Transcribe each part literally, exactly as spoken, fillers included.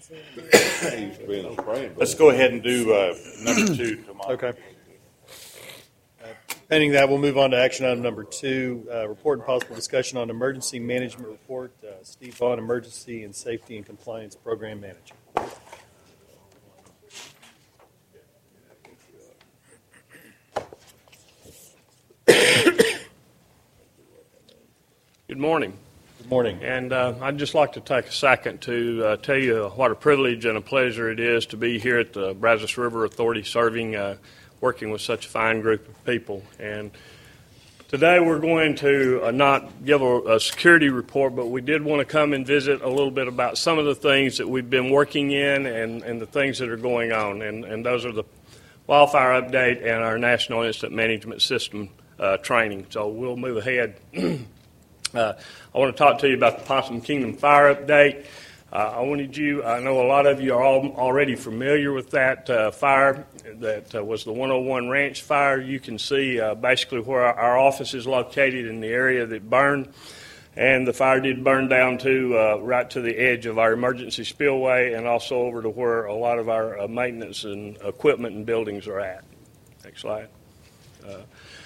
Let's go ahead and do uh, number two tomorrow. Okay. Uh, pending that, we'll move on to action item number two, uh, report and possible discussion on emergency management report. Uh, Steve Vaughn, Emergency and Safety and Compliance Program Manager. Good morning. Good morning. And uh, I'd just like to take a second to uh, tell you what a privilege and a pleasure it is to be here at the Brazos River Authority serving, uh, working with such a fine group of people. And today we're going to uh, not give a, a security report, but we did want to come and visit a little bit about some of the things that we've been working in and, and the things that are going on. And, and those are the wildfire update and our National Incident Management System uh, training. So we'll move ahead. Uh, I want to talk to you about the Possum Kingdom fire update. Uh, I wanted you, I know a lot of you are all already familiar with that uh, fire that uh, was the one oh one Ranch fire. You can see uh, basically where our, our office is located in the area that burned. And the fire did burn down to uh, right to the edge of our emergency spillway and also over to where a lot of our uh, maintenance and equipment and buildings are at. Next slide. Uh,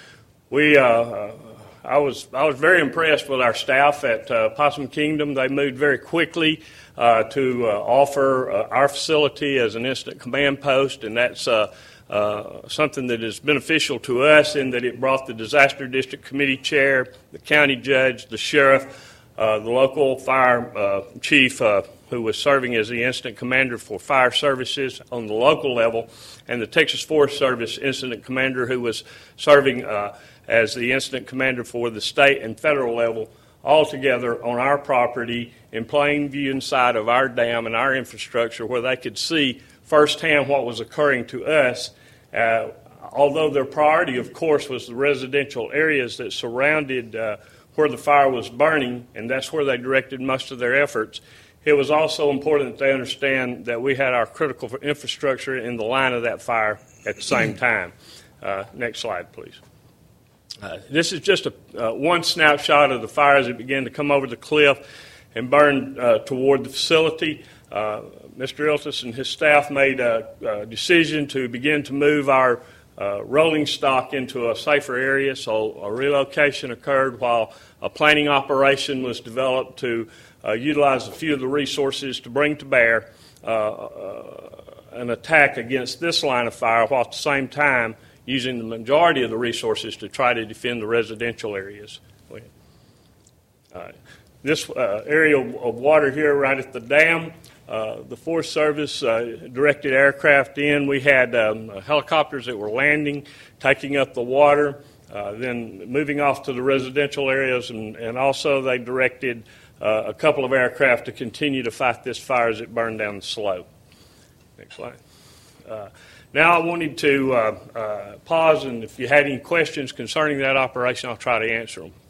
we uh, uh, I was I was very impressed with our staff at uh, Possum Kingdom. They moved very quickly uh, to uh, offer uh, our facility as an incident command post, and that's uh, uh, something that is beneficial to us in that it brought the Disaster District Committee chair, the county judge, the sheriff, uh, the local fire uh, chief uh, who was serving as the incident commander for fire services on the local level, and the Texas Forest Service incident commander who was serving uh, as the incident commander for the state and federal level, all together on our property in plain view inside of our dam and our infrastructure where they could see firsthand what was occurring to us. Uh, although their priority, of course, was the residential areas that surrounded uh, where the fire was burning, and that's where they directed most of their efforts, it was also important that they understand that we had our critical infrastructure in the line of that fire at the same time. Uh, next slide, please. Uh, this is just a, uh, one snapshot of the fire as it began to come over the cliff and burn uh, toward the facility. Uh, Mister Iltis and his staff made a, a decision to begin to move our uh, rolling stock into a safer area, so a relocation occurred while a planning operation was developed to uh, utilize a few of the resources to bring to bear uh, uh, an attack against this line of fire, while at the same time using the majority of the resources to try to defend the residential areas. Uh, this uh, area of water here right at the dam, uh, the Forest Service uh, directed aircraft in. We had um, helicopters that were landing, taking up the water, uh, then moving off to the residential areas, and, and also they directed uh, a couple of aircraft to continue to fight this fire as it burned down the slope. Next slide. Uh, Now I wanted to uh, uh, pause, and if you had any questions concerning that operation, I'll try to answer them.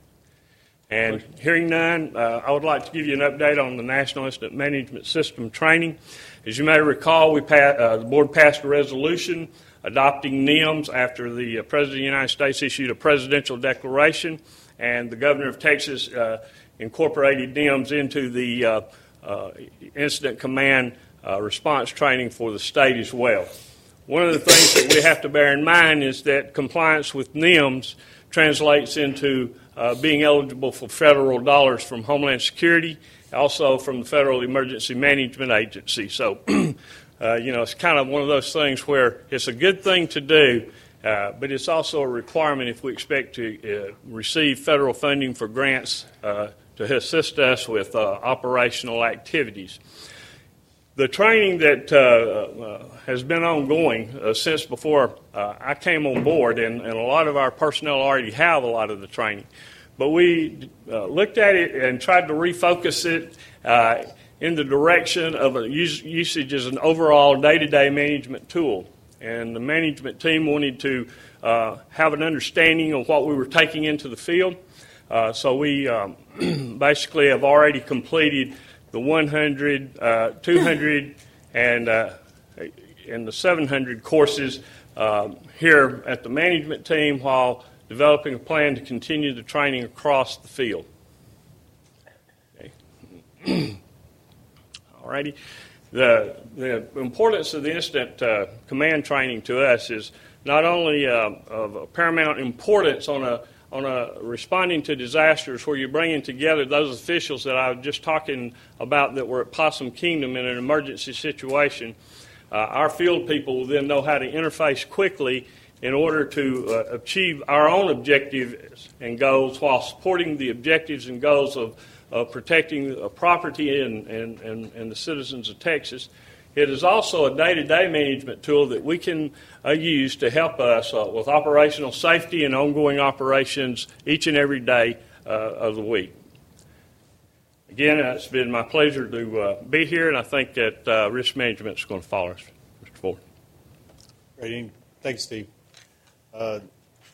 And hearing none, uh, I would like to give you an update on the National Incident Management System training. As you may recall, we passed, uh, the board passed a resolution adopting N I M S after the uh, President of the United States issued a presidential declaration, and the Governor of Texas uh, incorporated N I M S into the uh, uh, Incident Command uh, response training for the state as well. One of the things that we have to bear in mind is that compliance with N I M S translates into uh, being eligible for federal dollars from Homeland Security, also from the Federal Emergency Management Agency. So, uh, you know, it's kind of one of those things where it's a good thing to do, uh, but it's also a requirement if we expect to uh, receive federal funding for grants uh, to assist us with uh, operational activities. The training that uh, uh, has been ongoing uh, since before uh, I came on board, and, and a lot of our personnel already have a lot of the training, but we uh, looked at it and tried to refocus it uh, in the direction of a use, usage as an overall day-to-day management tool. And the management team wanted to uh, have an understanding of what we were taking into the field. Uh, so we um, basically have already completed the one hundred, uh, two hundred, and, uh, and the seven hundred courses uh, here at the management team while developing a plan to continue the training across the field. Okay. All righty. The, the importance of the incident uh, command training to us is not only uh, of paramount importance on a on a responding to disasters, where you're bringing together those officials that I was just talking about that were at Possum Kingdom in an emergency situation. Uh, our field people will then know how to interface quickly in order to uh, achieve our own objectives and goals while supporting the objectives and goals of, of protecting uh, property and, and, and, and the citizens of Texas. It is also a day-to-day management tool that we can uh, use to help us uh, with operational safety and ongoing operations each and every day uh, of the week. Again, uh, it's been my pleasure to uh, be here, and I think that uh, risk management is going to follow us. Mister Ford. Great. Thanks, Steve. Uh,